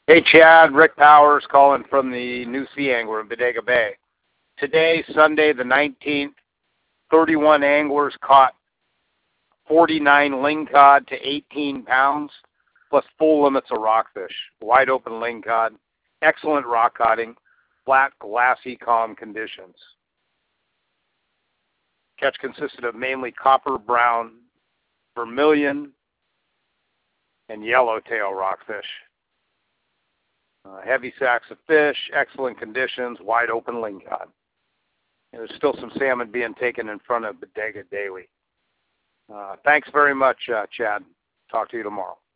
Hey, Chad, Rick Powers calling from the New Sea Angler in Bodega Bay. Today, Sunday the 19th, 31 anglers caught 49 lingcod to 18 pounds, plus full limits of rockfish. Wide open lingcod, excellent rock coding, flat, glassy, calm conditions. Catch consisted of mainly copper, brown, vermilion, and yellowtail rockfish. Heavy sacks of fish, excellent conditions, wide open lingcod. And there's still some salmon being taken in front of Bodega daily. Thanks very much, Chad. Talk to you tomorrow.